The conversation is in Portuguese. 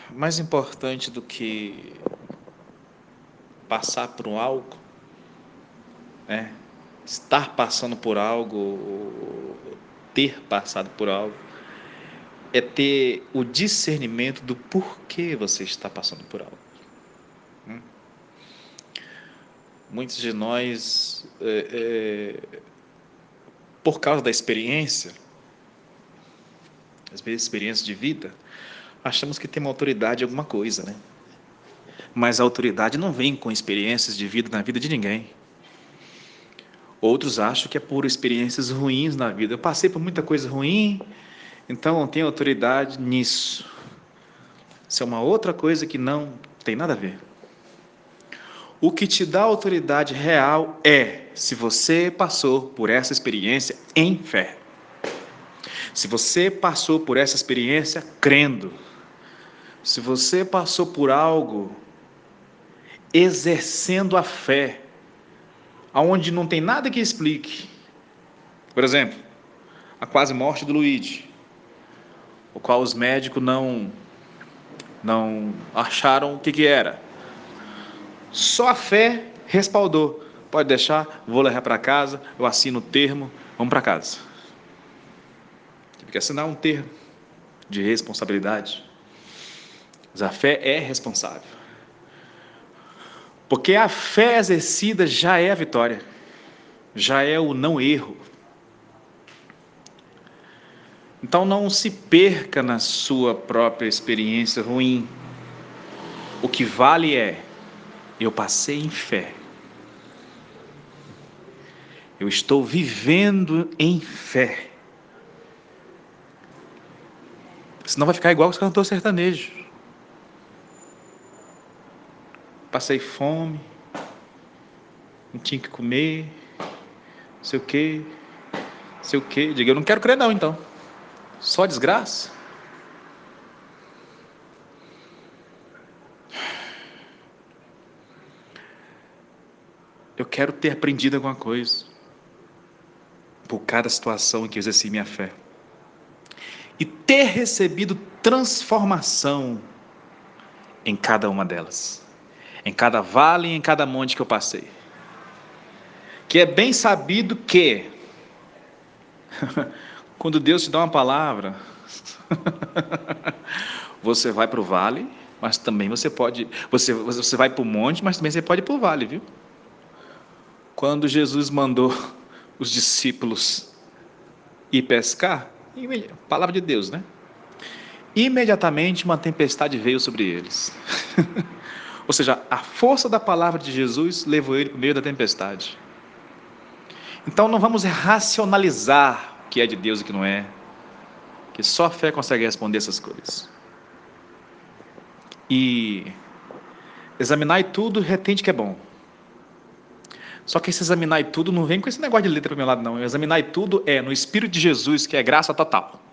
mais importante do que passar por algo, né? Estar passando por algo, ou ter passado por algo, é ter o discernimento do porquê você está passando por algo. Muitos de nós, por causa da experiência, às vezes experiência de vida, achamos que tem uma autoridade em alguma coisa, né? Mas a autoridade não vem com experiências de vida na vida de ninguém. Outros acham que é por experiências ruins na vida. Eu passei por muita coisa ruim, então não tenho autoridade nisso. Isso é uma outra coisa que não tem nada a ver. O que te dá autoridade real é se você passou por essa experiência em fé. Se você passou por essa experiência crendo. Se você passou por algo exercendo a fé, aonde não tem nada que explique. Por exemplo, a quase morte do Luigi, o qual os médicos não acharam o que era. Só a fé respaldou. Pode deixar, vou levar para casa, eu assino o termo, vamos para casa. Tive que assinar um termo de responsabilidade. Mas a fé é responsável. Porque a fé exercida já é a vitória, já é o não erro. Então não se perca na sua própria experiência ruim. O que vale é, eu passei em fé. Eu estou vivendo em fé. Senão vai ficar igual os cantores sertanejos. Passei fome, não tinha que comer, sei o quê, sei o quê. Diga, eu não quero crer não, então. Só desgraça. Eu quero ter aprendido alguma coisa por cada situação em que eu exerci minha fé. E ter recebido transformação em cada uma delas. Em cada vale e em cada monte que eu passei. Que é bem sabido que quando Deus te dá uma palavra, você vai para o vale, mas também você vai para o monte, mas também você pode ir para o vale, viu? Quando Jesus mandou os discípulos ir pescar, palavra de Deus, né? Imediatamente uma tempestade veio sobre eles. Ou seja, a força da palavra de Jesus levou ele para o meio da tempestade. Então não vamos racionalizar o que é de Deus e o que não é, que só a fé consegue responder essas coisas. E examinar tudo retende que é bom. Só que esse examinar tudo não vem com esse negócio de letra para o meu lado, não. Examinar tudo é no Espírito de Jesus, que é graça total.